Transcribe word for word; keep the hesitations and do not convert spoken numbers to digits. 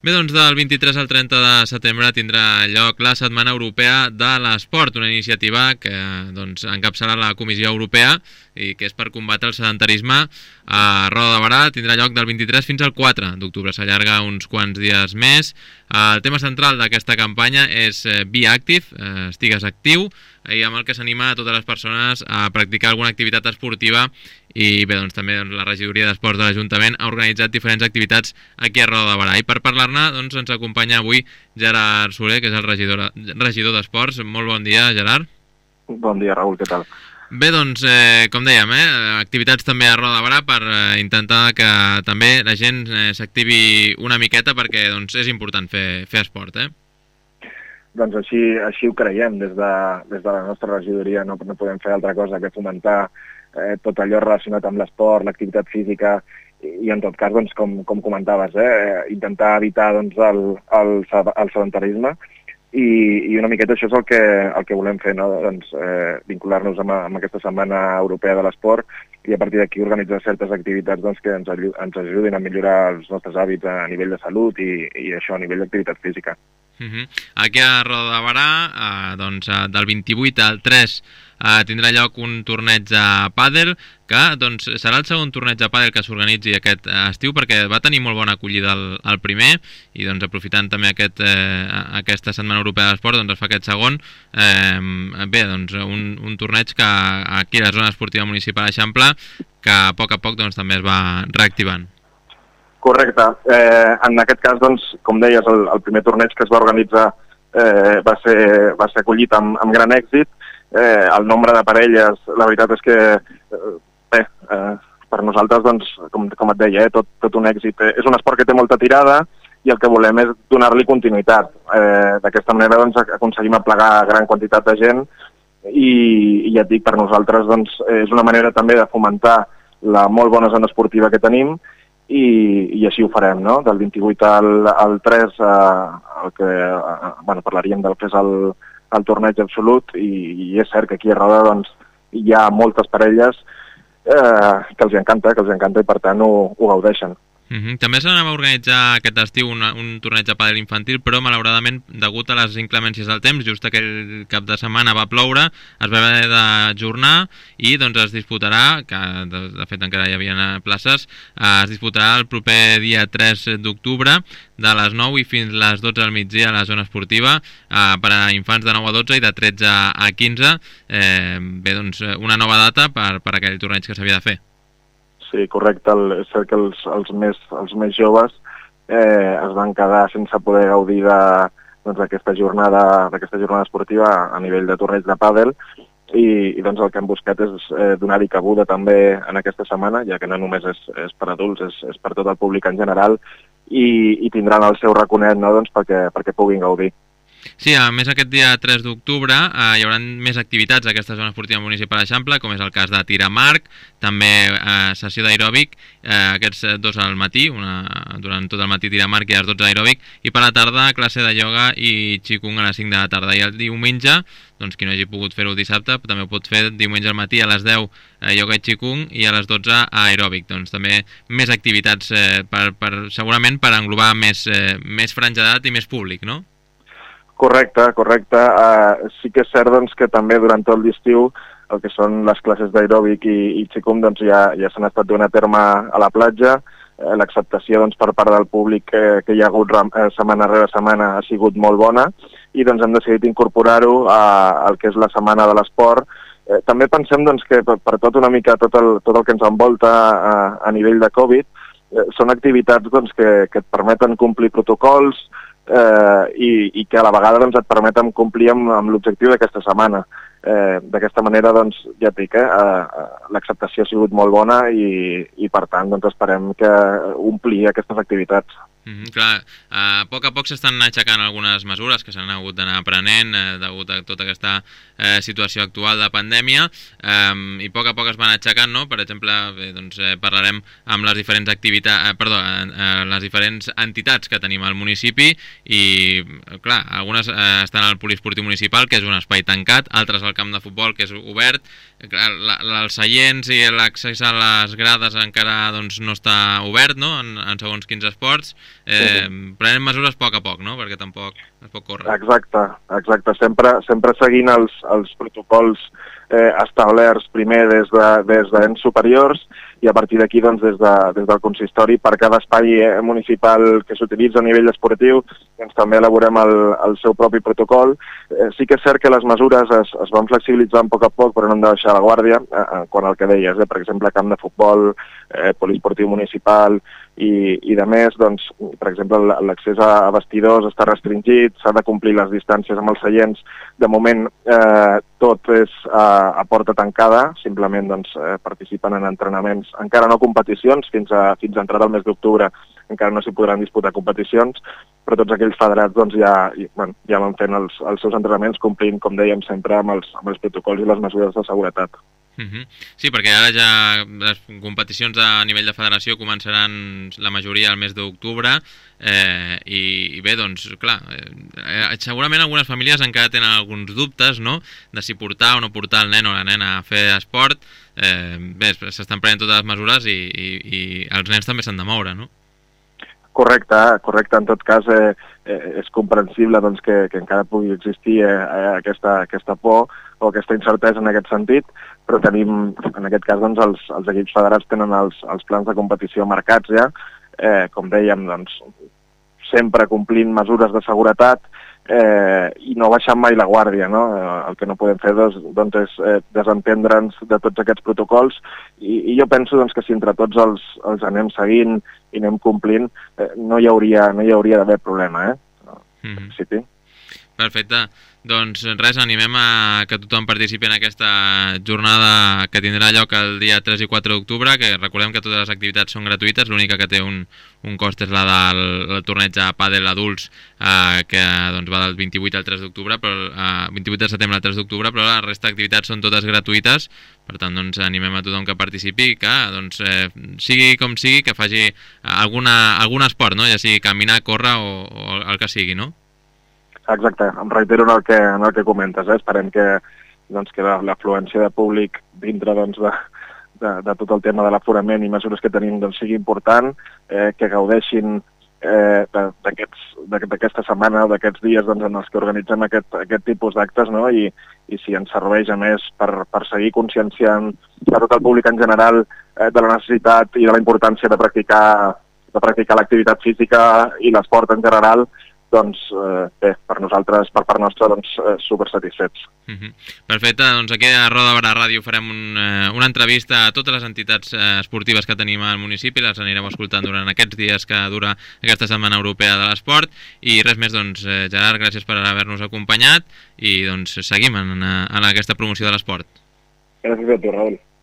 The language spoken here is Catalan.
Bé, doncs del vint-i-tres al trenta de setembre tindrà lloc la Setmana Europea de l'Esport, una iniciativa que doncs, encapçala la Comissió Europea i que és per combatre el sedentarisme a Roda de Berà. Tindrà lloc del vint-i-tres fins al quatre d'octubre, s'allarga uns quants dies més. El tema central d'aquesta campanya és Be Active, estigues actiu, i amb el que s'anima a totes les persones a practicar alguna activitat esportiva. I bé, doncs també la regidoria d'esports de l'Ajuntament ha organitzat diferents activitats aquí a Roda de Berà. I per parlar-ne doncs, ens acompanya avui Gerard Soler, que és el regidor, regidor d'Esports. Molt bon dia, Gerard. Bon dia, Raül, què tal? Bé, doncs, eh, com dèiem, eh, activitats també a Roda de Berà per eh, intentar que també la gent eh, s'activi una miqueta perquè doncs, és important fer, fer esport, eh? Doncs així, així ho creiem, des de, des de la nostra regidoria no, no podem fer altra cosa que fomentar eh, tot allò relacionat amb l'esport, l'activitat física i, i en tot cas, doncs, com, com comentaves, eh, intentar evitar doncs, el, el, el sedentarisme i, i una miqueta això és el que, el que volem fer, no? Doncs, eh, vincular-nos amb, amb aquesta Setmana Europea de l'Esport i a partir d'aquí organitzar certes activitats doncs, que ens, ens ajudin a millorar els nostres hàbits a nivell de salut i, i això a nivell d'activitat física. Uh -huh. Aquí a Roda de Berà, eh, doncs, eh, del vint-i-vuit al tres eh, tindrà lloc un torneig de pàdel que doncs, serà el segon torneig de pàdel que s'organitzi aquest estiu perquè va tenir molt bona acollida el, el primer i doncs, aprofitant també aquest, eh, aquesta Setmana Europea de l'Esport doncs, es fa aquest segon. Eh, bé, doncs, un, un torneig que aquí a la zona esportiva municipal d'Eixample que a poc a poc doncs, també es va reactivant. Correcte. Eh, en aquest cas, doncs, com deies, el, el primer torneig que es va organitzar eh, va, ser, va ser acollit amb, amb gran èxit. Eh, el nombre de parelles, la veritat és que, eh, bé, eh, per nosaltres, doncs, com, com et deia, eh, tot, tot un èxit. Eh, és un esport que té molta tirada i el que volem és donar-li continuïtat. Eh, D'aquesta manera doncs, aconseguim aplegar gran quantitat de gent i, i ja et dic, per nosaltres doncs, és una manera també de fomentar la molt bona zona esportiva que tenim I, i així ho farem, no? Del vint-i-vuit al, al tres eh, el que, eh, bueno, parlaríem del que és el, el torneig absolut i, i és cert que aquí a Roda doncs, hi ha moltes parelles eh, que els encanta, que els encanta i per tant ho, ho gaudeixen. Uh -huh. També s'anava a organitzar aquest estiu una, un torneig de pàdel infantil, però malauradament, degut a les inclemències del temps, just aquell cap de setmana va ploure, es va haver d'ajornar i doncs es disputarà, que de, de fet encara hi havia places, eh, es disputarà el proper dia tres d'octubre de les nou i fins les dotze del migdia a la zona esportiva eh, per a infants de nou a dotze i de tretze a quinze. Eh, bé, doncs una nova data per, per aquell torneig que s'havia de fer. Sí, correcte. El, és cert que els, els, més, els més joves eh, es van quedar sense poder gaudir d'aquesta doncs, jornada, d'aquesta jornada esportiva a nivell de torneig de pàdel i, i doncs, el que hem buscat és eh, donar-hi cabuda també en aquesta setmana, ja que no només és, és per adults, és, és per tot el públic en general i, i tindran el seu raconet, no? doncs, perquè, perquè puguin gaudir. Sí, a més aquest dia tres d'octubre eh, hi haurà més activitats a aquesta zona esportiva municipal d'Eixample, com és el cas de tir amb arc, també eh, sessió d'aeròbic, eh, aquests dos al matí, una, durant tot el matí tir amb arc i a les dotze d'aeròbic, i per la tarda classe de ioga i qigong a les cinc de la tarda. I el diumenge, doncs qui no hagi pogut fer-ho dissabte, també ho pot fer diumenge al matí a les deu eh, ioga i qigong i a les dotze aeròbic. Doncs també més activitats, eh, per, per, segurament per englobar més, eh, més franja d'edat i més públic, no? Correcte, correcte. Uh, sí que és cert doncs, que també durant tot l'estiu el que són les classes d'aeròbic i, i qigong doncs, ja, ja s'han estat donant a terme a la platja. Eh, L'acceptació doncs, per part del públic eh, que hi ha hagut eh, setmana rere setmana ha sigut molt bona i doncs, hem decidit incorporar-ho al que és la Setmana de l'Esport. Eh, també pensem doncs, que per, per tot una mica tot el, tot el que ens envolta a, a nivell de Covid eh, són activitats doncs, que, que et permeten complir protocols, Eh, i, i que a la vegada doncs, et permeten complir amb, amb l'objectiu d'aquesta setmana. Eh, D'aquesta manera, doncs, ja et dic, eh, eh, l'acceptació ha sigut molt bona i, i per tant doncs, esperem que omplir aquestes activitats. Mm -hmm, clar, a poc a poc s'estan aixecant algunes mesures que s'han hagut d'anar aprenent eh, degut a tota aquesta eh, situació actual de pandèmia eh, i a poc a poc es van aixecant, no? Per exemple, bé, doncs, eh, parlarem amb les diferents activitats, eh, perdó, eh, les diferents entitats que tenim al municipi i, clar, algunes eh, estan al poliesportiu municipal, que és un espai tancat, altres al camp de futbol, que és obert. Clar, la, la, els seients i l'accés a les grades encara doncs, no està obert, no? En, en segons quins esports. eh, prenen mesures a poc a poc, no? Perquè tampoc es pot córrer. Exacte, exacte. Sempre, sempre seguint els, els protocols eh, establerts primer des de, des d'ens superiors i a partir d'aquí doncs, des, de, des del consistori per cada espai eh, municipal que s'utilitza a nivell esportiu doncs, també elaborem el, el seu propi protocol. Eh, sí que és cert que les mesures es, es van flexibilitzar a poc a poc però no hem de deixar la guàrdia eh, eh, quan el que deies, eh, per exemple camp de futbol, eh, poliesportiu municipal i, i de més, doncs, per exemple l'accés a vestidors està restringit, s'ha de complir les distàncies amb els seients. De moment eh, tot és a, a porta tancada, simplement doncs, eh, participen en entrenaments, encara no competicions, fins a, fins a entrar al mes d'octubre encara no s'hi podran disputar competicions, però tots aquells federats doncs, ja, i, bueno, ja van fent els, els seus entrenaments complint, com dèiem, sempre amb els, amb els protocols i les mesures de seguretat. Uh-huh. Sí, perquè ara ja les competicions a nivell de federació començaran la majoria al mes d'octubre eh, i, i bé, doncs, clar, eh, segurament algunes famílies encara tenen alguns dubtes, no?, de si portar o no portar el nen o la nena a fer esport. Eh, bé, s'estan prenent totes les mesures i, i, i els nens també s'han de moure, no? Correcte, correcte. En tot cas, eh, eh, és comprensible doncs, que, que encara pugui existir eh, aquesta, aquesta por o aquesta incertesa en aquest sentit, però tenim, en aquest cas, doncs, els, els equips federats tenen els, els plans de competició marcats ja, eh, com dèiem, doncs, sempre complint mesures de seguretat eh, i no baixant mai la guàrdia, no? Eh, el que no podem fer doncs, doncs, és eh, desentendre'ns de tots aquests protocols i, i jo penso doncs, que si entre tots els, els anem seguint i anem complint, eh, no hi hauria, no hi hauria d'haver problema, eh? En mm-hmm. principi. Perfecte. Doncs res, animem a que tothom participi en aquesta jornada que tindrà lloc el dia tres i quatre d'octubre, que recordem que totes les activitats són gratuïtes, l'única que té un, un cost és la del, del torneig de pàdel adults, eh, que doncs, va del vint-i-vuit al tres d'octubre, però eh, vint-i-vuit de setembre al tres d'octubre, però la resta d'activitats són totes gratuïtes, per tant doncs, animem a tothom que participi i que doncs, eh, sigui com sigui, que faci alguna, algun esport, no? Ja sigui caminar, córrer o, o el que sigui, no? Exacte, em reitero en el que, en el que comentes, eh? Esperem que, doncs, que l'afluència de públic dintre doncs, de, de, de tot el tema de l'aforament i mesures que tenim doncs, sigui important, eh, que gaudeixin eh, d'aquesta setmana o d'aquests dies doncs, en els que organitzem aquest, aquest tipus d'actes, no? I, i si ens serveix a més per, per seguir conscienciant a tot el públic en general eh, de la necessitat i de la importància de practicar, de practicar l'activitat física i l'esport en general, doncs eh, bé, per nosaltres, per part nostra, doncs eh, supersatisfets. Uh-huh. Perfecte, doncs aquí a Roda Barà Ràdio farem un, eh, una entrevista a totes les entitats eh, esportives que tenim al municipi, les anirem escoltant durant aquests dies que dura aquesta Setmana Europea de l'Esport, i res més, doncs, eh, Gerard, gràcies per haver-nos acompanyat, i doncs seguim en, en aquesta promoció de l'esport. Gràcies a tu, Raül.